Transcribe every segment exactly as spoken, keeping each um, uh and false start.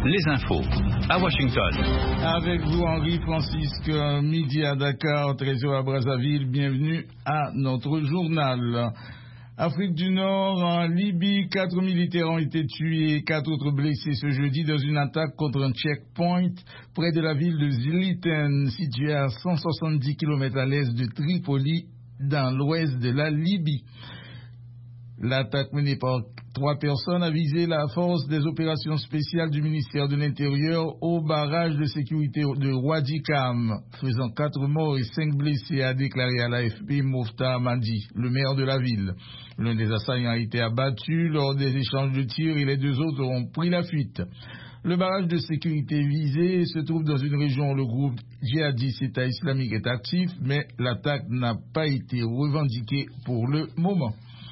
les infos à Washington. Avec vous, Henri Francisque, midi à Dakar, treize heures à Brazzaville. Bienvenue à notre journal. Afrique du Nord, en Libye, quatre militaires ont été tués et quatre autres blessés ce jeudi dans une attaque contre un checkpoint près de la ville de Zliten, située à cent soixante-dix kilomètres à l'est de Tripoli, dans l'ouest de la Libye. L'attaque menée par trois personnes a visé la force des opérations spéciales du ministère de l'Intérieur au barrage de sécurité de Wadi Kam, faisant quatre morts et cinq blessés, a déclaré à l'A F P Mofta Madi, le maire de la ville. L'un des assaillants a été abattu lors des échanges de tirs et les deux autres ont pris la fuite. Le barrage de sécurité visé se trouve dans une région où le groupe djihadiste État islamique est actif, mais l'attaque n'a pas été revendiquée pour le moment.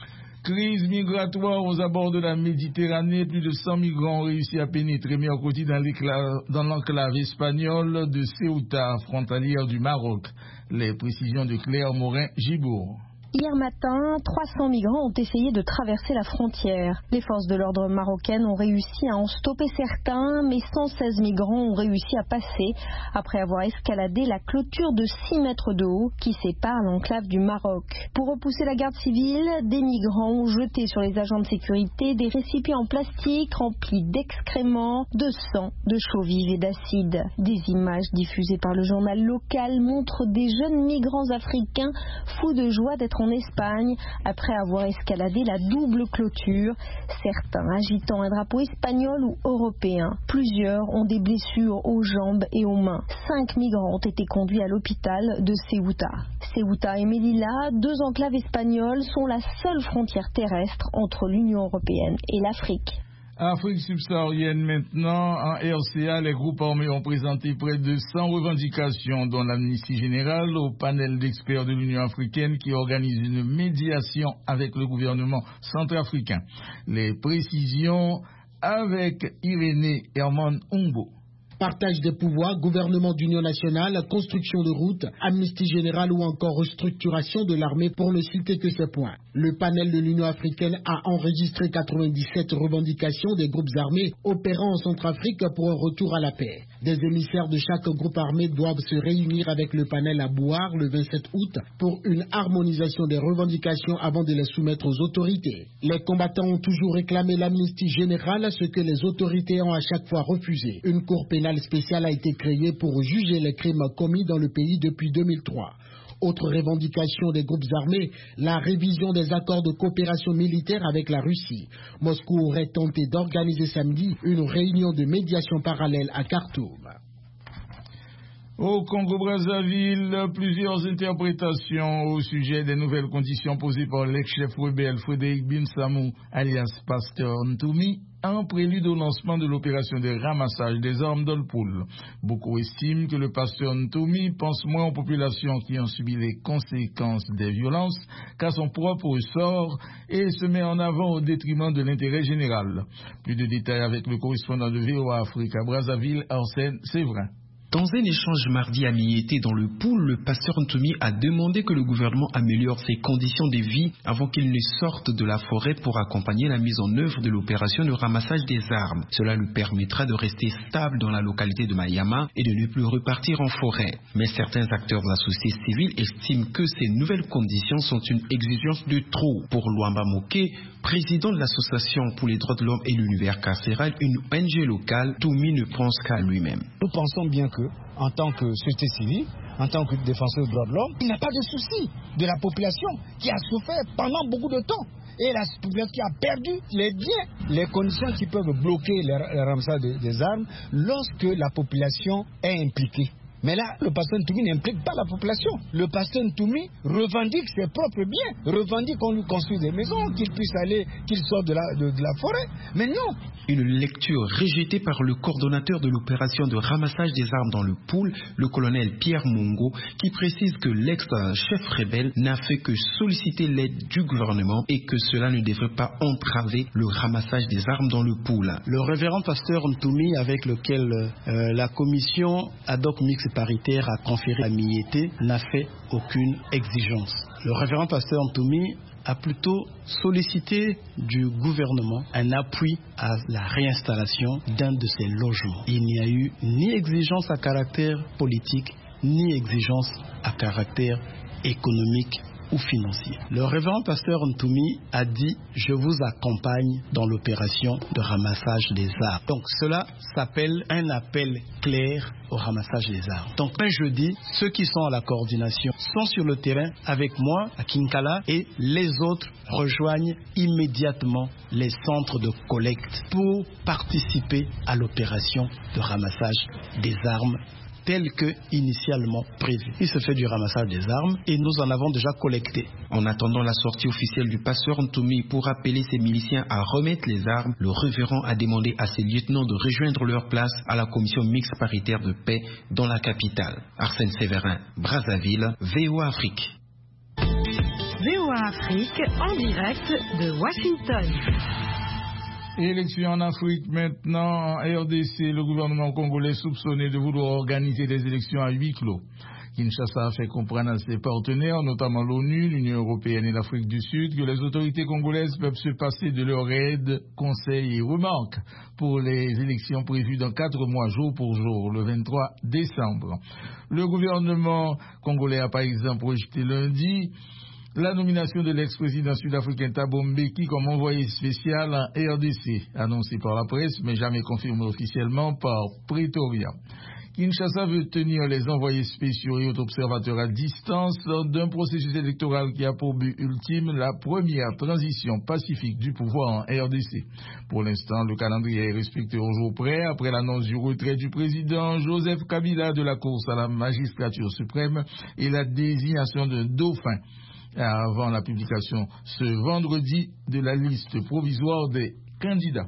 Crise migratoire aux abords de la Méditerranée. Plus de cent migrants ont réussi à pénétrer mercredi dans l'enclave espagnole de Ceuta, frontalière du Maroc. Les précisions de Claire Morin-Gibourg. Hier matin, trois cents migrants ont essayé de traverser la frontière. Les forces de l'ordre marocaines ont réussi à en stopper certains, mais cent seize migrants ont réussi à passer après avoir escaladé la clôture de six mètres de haut qui sépare l'enclave du Maroc. Pour repousser la garde civile, des migrants ont jeté sur les agents de sécurité des récipients en plastique remplis d'excréments, de sang, de chaux vive et d'acide. Des images diffusées par le journal local montrent des jeunes migrants africains fous de joie d'être en Espagne après avoir escaladé la double clôture, certains agitant un drapeau espagnol ou européen. Plusieurs ont des blessures aux jambes et aux mains. Cinq migrants ont été conduits à l'hôpital de Ceuta. Ceuta et Melilla, deux enclaves espagnoles, sont la seule frontière terrestre entre l'Union européenne et l'Afrique. Afrique subsaharienne maintenant, en R C A, les groupes armés ont présenté près de cent revendications, dont l'amnistie générale, au panel d'experts de l'Union africaine qui organise une médiation avec le gouvernement centrafricain. Les précisions avec Irénée Herman Umbo. Partage des pouvoirs, gouvernement d'union nationale, construction de routes, amnistie générale ou encore restructuration de l'armée pour ne citer que ces points. Le panel de l'Union africaine a enregistré quatre-vingt-dix-sept revendications des groupes armés opérant en Centrafrique pour un retour à la paix. Des émissaires de chaque groupe armé doivent se réunir avec le panel à Bouar le vingt-sept août pour une harmonisation des revendications avant de les soumettre aux autorités. Les combattants ont toujours réclamé l'amnistie générale, ce que les autorités ont à chaque fois refusé. Une cour pénale spéciale a été créée pour juger les crimes commis dans le pays depuis deux mille trois. Autre revendication des groupes armés, la révision des accords de coopération militaire avec la Russie. Moscou aurait tenté d'organiser samedi une réunion de médiation parallèle à Khartoum. Au Congo-Brazzaville, plusieurs interprétations au sujet des nouvelles conditions posées par l'ex-chef rebelle Frédéric Binsamou, alias Pasteur Ntoumi, en prélude au lancement de l'opération de ramassage des armes dans le pool. Beaucoup estiment que le pasteur Ntoumi pense moins aux populations qui ont subi les conséquences des violences qu'à son propre sort et se met en avant au détriment de l'intérêt général. Plus de détails avec le correspondant de V O A Afrique à Brazzaville, Arsène Séverin. Dans un échange mardi à mi-été dans le pool, le pasteur Ntoumi a demandé que le gouvernement améliore ses conditions de vie avant qu'il ne sorte de la forêt pour accompagner la mise en œuvre de l'opération de ramassage des armes. Cela lui permettra de rester stable dans la localité de Mayama et de ne plus repartir en forêt. Mais certains acteurs de la société civile estiment que ces nouvelles conditions sont une exigence de trop. Pour Luamba Moké, président de l'association pour les droits de l'homme et l'univers carcéral, une O N G locale, Ntoumi ne pense qu'à lui-même. Nous pensons bien que, en tant que société civile, en tant que défenseur des droits de l'homme, il n'y a pas de souci de la population qui a souffert pendant beaucoup de temps. Et la population qui a perdu les biens, les conditions qui peuvent bloquer le ramassage des armes lorsque la population est impliquée. Mais là, le pasteur Ntoumi n'implique pas la population. Le pasteur Ntoumi revendique ses propres biens, revendique qu'on lui construise des maisons, qu'il puisse aller, qu'il sorte de la, de, de la forêt. Mais non. Une lecture rejetée par le coordonnateur de l'opération de ramassage des armes dans le pool, le colonel Pierre Mongo, qui précise que l'ex-chef rebelle n'a fait que solliciter l'aide du gouvernement et que cela ne devrait pas entraver le ramassage des armes dans le pool. Le révérend pasteur Ntoumi, avec lequel euh, la commission ad hoc mixte paritaire a conféré à Miété n'a fait aucune exigence. Le révérend pasteur Ntoumi a plutôt sollicité du gouvernement un appui à la réinstallation d'un de ces logements. Il n'y a eu ni exigence à caractère politique, ni exigence à caractère économique ou financier. Le révérend pasteur Ntoumi a dit « Je vous accompagne dans l'opération de ramassage des armes ». Donc cela s'appelle un appel clair au ramassage des armes. Donc un jeudi, ceux qui sont à la coordination sont sur le terrain avec moi à Kinkala et les autres rejoignent immédiatement les centres de collecte pour participer à l'opération de ramassage des armes tel que initialement prévu. Il se fait du ramassage des armes et nous en avons déjà collecté. En attendant la sortie officielle du pasteur Ntoumi pour appeler ses miliciens à remettre les armes, le révérend a demandé à ses lieutenants de rejoindre leur place à la commission mixte paritaire de paix dans la capitale. Arsène Séverin, Brazzaville, V O A Afrique. V O A Afrique en direct de Washington. Élection en Afrique maintenant. En R D C, le gouvernement congolais soupçonné de vouloir organiser des élections à huis clos. Kinshasa a fait comprendre à ses partenaires, notamment l'ONU, l'Union européenne et l'Afrique du Sud, que les autorités congolaises peuvent se passer de leur aide, conseils et remarques pour les élections prévues dans quatre mois, jour pour jour, le vingt-trois décembre. Le gouvernement congolais a par exemple rejeté lundi la nomination de l'ex-président sud-africain Thabo Mbeki comme envoyé spécial en R D C, annoncé par la presse mais jamais confirmé officiellement par Pretoria. Kinshasa veut tenir les envoyés spéciaux et autres observateurs à distance lors d'un processus électoral qui a pour but ultime la première transition pacifique du pouvoir en R D C. Pour l'instant, le calendrier est respecté au jour près après l'annonce du retrait du président Joseph Kabila de la course à la magistrature suprême et la désignation d'un dauphin avant la publication ce vendredi de la liste provisoire des candidats.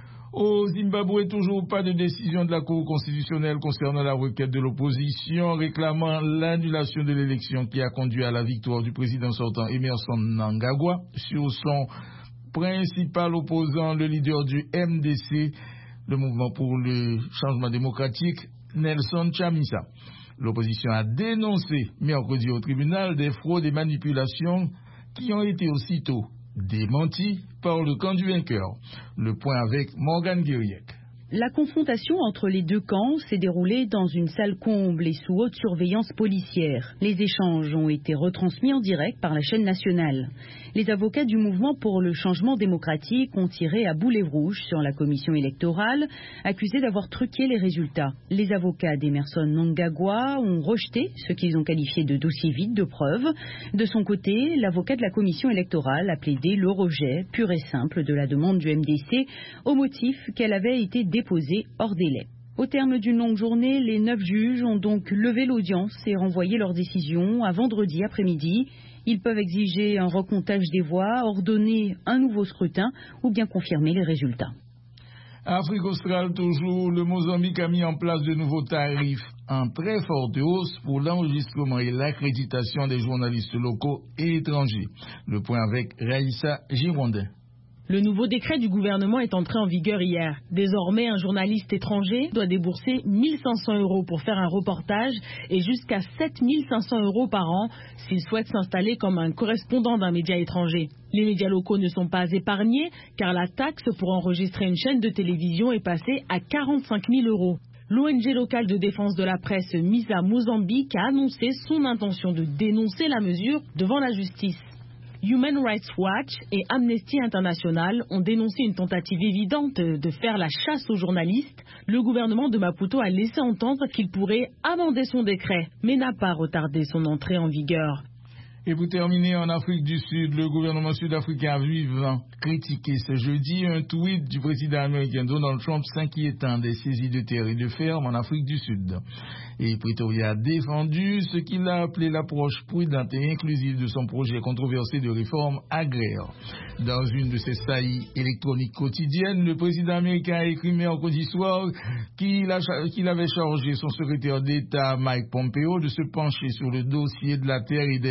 Au Zimbabwe, toujours pas de décision de la Cour constitutionnelle concernant la requête de l'opposition réclamant l'annulation de l'élection qui a conduit à la victoire du président sortant Emmerson Mnangagwa sur son principal opposant, le leader du M D C, le mouvement pour le changement démocratique, Nelson Chamisa. L'opposition a dénoncé mercredi au tribunal des fraudes et manipulations qui ont été aussitôt démenties par le camp du vainqueur. Le point avec Morgan Guiriec. La confrontation entre les deux camps s'est déroulée dans une salle comble et sous haute surveillance policière. Les échanges ont été retransmis en direct par la chaîne nationale. Les avocats du mouvement pour le changement démocratique ont tiré à boulet rouge sur la commission électorale, accusée d'avoir truqué les résultats. Les avocats d'Emmerson Mnangagwa ont rejeté ce qu'ils ont qualifié de dossier vide de preuves. De son côté, l'avocat de la commission électorale a plaidé le rejet pur et simple de la demande du M D C au motif qu'elle avait été déposée hors délai. Au terme d'une longue journée, les neuf juges ont donc levé l'audience et renvoyé leur décision à vendredi après-midi. Ils peuvent exiger un recomptage des voix, ordonner un nouveau scrutin ou bien confirmer les résultats. Afrique australe toujours, le Mozambique a mis en place de nouveaux tarifs en très forte hausse pour l'enregistrement et l'accréditation des journalistes locaux et étrangers. Le point avec Raïssa Girondin. Le nouveau décret du gouvernement est entré en vigueur hier. Désormais, un journaliste étranger doit débourser mille cinq cents euros pour faire un reportage et jusqu'à sept mille cinq cents euros par an s'il souhaite s'installer comme un correspondant d'un média étranger. Les médias locaux ne sont pas épargnés car la taxe pour enregistrer une chaîne de télévision est passée à quarante-cinq mille euros. L'O N G locale de défense de la presse Misa Mozambique a annoncé son intention de dénoncer la mesure devant la justice. Human Rights Watch et Amnesty International ont dénoncé une tentative évidente de faire la chasse aux journalistes. Le gouvernement de Maputo a laissé entendre qu'il pourrait amender son décret, mais n'a pas retardé son entrée en vigueur. Et pour terminer, en Afrique du Sud, le gouvernement sud-africain a vivement critiqué ce jeudi un tweet du président américain Donald Trump s'inquiétant des saisies de terres et de fermes en Afrique du Sud. Et Pretoria a défendu ce qu'il a appelé l'approche prudente et inclusive de son projet controversé de réforme agraire. Dans une de ses saillies électroniques quotidiennes, le président américain a écrit mercredi soir qu'il, a, qu'il avait chargé son secrétaire d'État Mike Pompeo de se pencher sur le dossier de la terre et des meurtres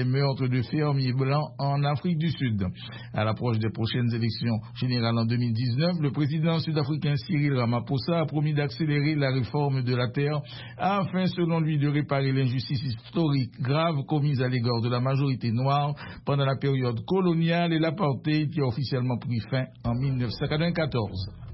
meurtre de fermiers blancs en Afrique du Sud. À l'approche des prochaines élections générales en deux mille dix-neuf, le président sud-africain Cyril Ramaphosa a promis d'accélérer la réforme de la terre afin, selon lui, de réparer l'injustice historique grave commise à l'égard de la majorité noire pendant la période coloniale et l'apartheid qui a officiellement pris fin en mille neuf cent quatre-vingt-quatorze.